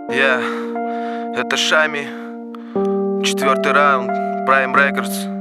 Это Шами, 4-й раунд, Prime Records.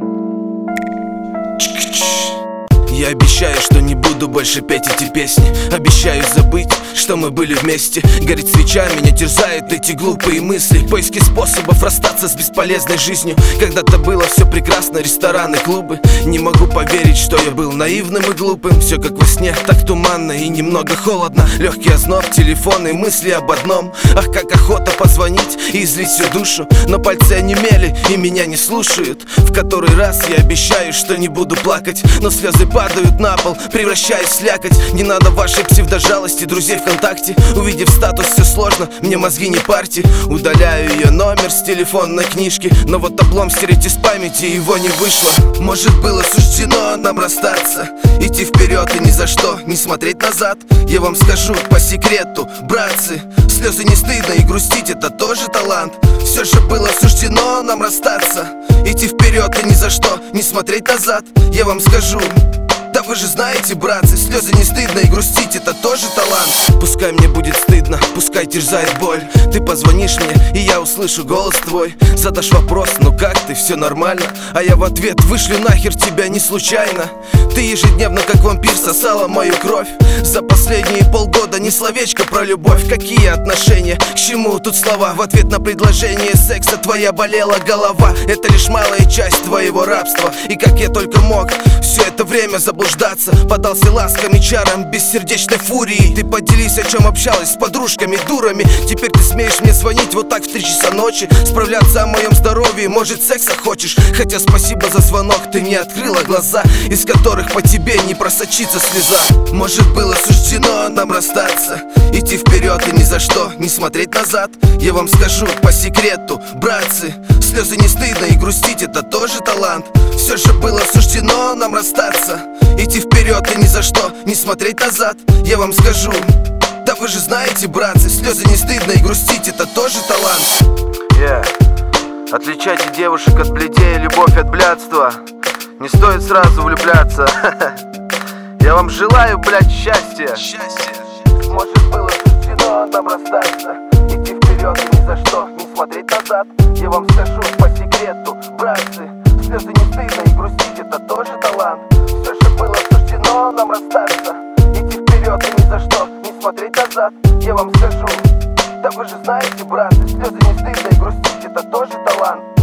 Я обещаю, что не буду больше петь эти песни. Обещаю забыть, что мы были вместе. Горит свеча, меня терзают эти глупые мысли. Поиски способов расстаться с бесполезной жизнью. Когда-то было все прекрасно, рестораны, клубы. Не могу поверить, что я был наивным и глупым. Все как во сне, так туманно и немного холодно. Легкий озноб, телефон и мысли об одном. Ах, как охота позвонить и излить всю душу. Но пальцы онемели и меня не слушают. В который раз я обещаю, что не буду плакать, но слезы падают на пол, превращаясь в слякоть. Не надо вашей псевдожалости, друзей ВКонтакте. Увидев статус, все сложно, мне мозги не парьте. Удаляю ее номер с телефонной книжки, но вот облом стереть из памяти его не вышло. Может, было суждено нам расстаться, идти вперед и ни за что не смотреть назад. Я вам скажу по секрету, братцы, слезы не стыдно и грустить это тоже талант. Все же было суждено нам расстаться, идти вперед и ни за что не смотреть назад. Я вам скажу, да вы же знаете, братцы, слезы не стыдно и грустить это тоже талант. Пускай мне будет стыдно, пускай терзает боль. Ты позвонишь мне, и я услышу голос твой. Задашь вопрос, ну как ты, все нормально? А я в ответ вышлю нахер тебя не случайно. Ты ежедневно как вампир сосала мою кровь. За последние полгода ни словечко про любовь. Какие отношения, к чему тут слова? В ответ на предложение секса твоя болела голова. Это лишь малая часть твоего рабства. И как я только мог все это время заблуждаться, подался ласками, чарам, бессердечной фурии. Ты поделись, о чем общалась с подружками, дурами. Теперь ты смеешь мне звонить вот так в 3 часа ночи, справляться о моем здоровье, может секса хочешь. Хотя спасибо за звонок, ты мне открыла глаза, из которых по тебе не просочится слеза. Может, было суждено нам расстаться, идти вперед и ни за что не смотреть назад. Я вам скажу по секрету, братцы, слезы не стыдно и грустить это тоже талант. Все же было суждено нам расстаться, идти вперед и ни за что не смотреть назад. Я вам скажу, да вы же знаете, братцы, слезы не стыдно и грустить это тоже талант. Отличайте девушек от бледей, любовь от блядства. Не стоит сразу влюбляться. Я вам желаю, блядь, счастья. Может, было суждено нам расстаться, идти вперед и ни за что не смотреть назад. Я вам скажу по секрету, братцы, слезы не стыдно и грустить это тоже талант. Все же было суждено нам расстаться, идти вперед и ни за что не смотреть назад. Я вам скажу, да вы же знаете, братцы, слезы не стыдно и грустить это тоже талант.